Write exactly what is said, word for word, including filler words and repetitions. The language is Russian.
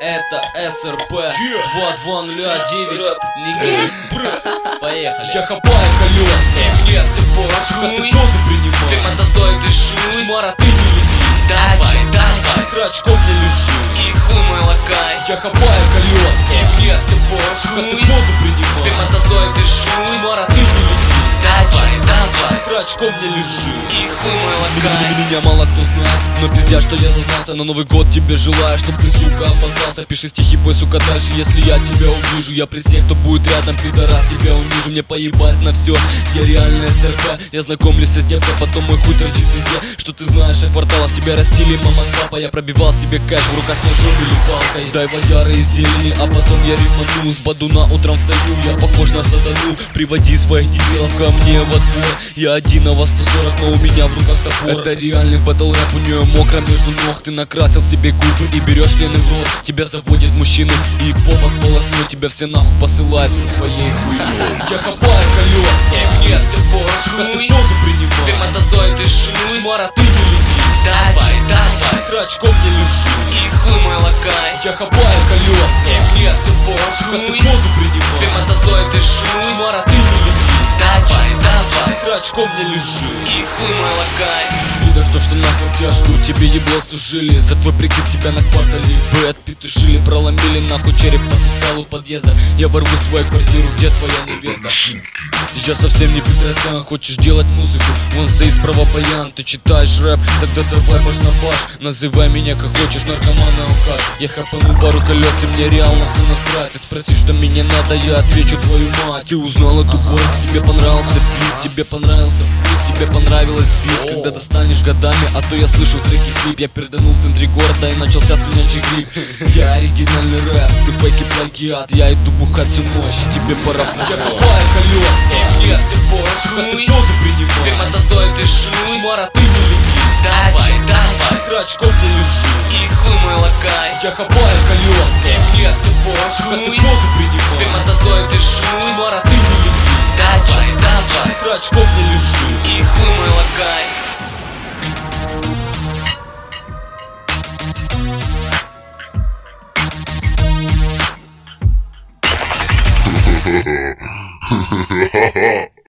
Это СРП два два ноль девять. Нигерия. Поехали. Я хапаю колеса, и мне все пора. Сука, ты позу принимай. Сперматозоид дыши. Шмара, ты не ленись. Давай, давай. Быстро очком не лежи. И хуй мой лакай. Я хапаю колеса, и мне все пора. Сука, ты позу принимай. Сперматозоид дыши. Шмара, ты не ленись. Давай, давай. Быстро очком не лежи. И хуй мой лакай. Меня мало кто знает, но пиздят, что я зазнался. На Новый год тебе желаю, чтоб ты, сука, опоздался. Пиши стихи, пой, сука, дальше, если я тебя увижу. Я при всех, кто будет рядом, пидорас, тебя унижу. Мне поебать на все, я реальный СРП. Я знакомлюсь с девкой, потом мой хуй торчит везде. Что ты знаешь о кварталах, тебя растили мама с папой. Я пробивал себе кайф, в руках ножом или палкой. Дай водяры и зелени, а потом я рифману. С бадуна утром встаю, я похож на сатану. Приводи своих дебилов ко мне во двор. Я один, а вас сто сорок, но у меня в руках топор. Это реальный батл рэп, у нее мокро между ног. Ты накрасил себе губы и берешь члены в рот. Тебя заводят мужчины и попа сполоснуть. Тебя все нахуй посылают со своей хуйней. Я хапаю колеса, И мне все пора. сука, ты позу принимай. Сперматозоид дыши. Шмара, ты не ленись. Давай, давай. Быстро очком не лежи. И хуй мой лакай. Я хапаю колеса, И мне все пора. сука, ты позу принимай. Сперматозоид дыши. Шмара, ты не ленись. Давай, давай. Быстро очком не лежи. И хуй мой лакай. Да что, что нахуй тяжку, тебе ебло сужили. За твой прикид тебя на квартале бэт петушили. Проломили нахуй череп по металлу подъезда. Я ворвусь в твою квартиру, где твоя невеста? Я совсем не Петросян, хочешь делать музыку? Вон стоит справа баян, ты читаешь рэп. Тогда давай баш на баш, называй меня как хочешь, наркоман и алкаш. Я хапану пару колес, и мне реально все насрать. Ты спроси, что мне надо, я отвечу твою мать. Ты узнал эту голос, тебе понравился бит, тебе понравился вкус, тебе понравилось бит. Когда достанешь годами, а то я слышу в треке хрип. Я переданул в центре города и начался свинячий грипп. Я оригинальный рэп, ты фейки плагиат. Я иду бухать всю ночь, тебе пора. Я хапаю колеса, И мне все пора. сука, ты позу принимай. Сперматозоид дыши. Шмара, ты не ленись. Давай, давай. Быстро очком не лежи. И хуй мой лакай. Я хапаю колеса, И мне все пора. сука, ты позу принимай. Сперматозоид дыши. Шмара, ты не ленись. Давай, давай. Быстро очком не лежи. И хуй мой лакай. Ha ha ha.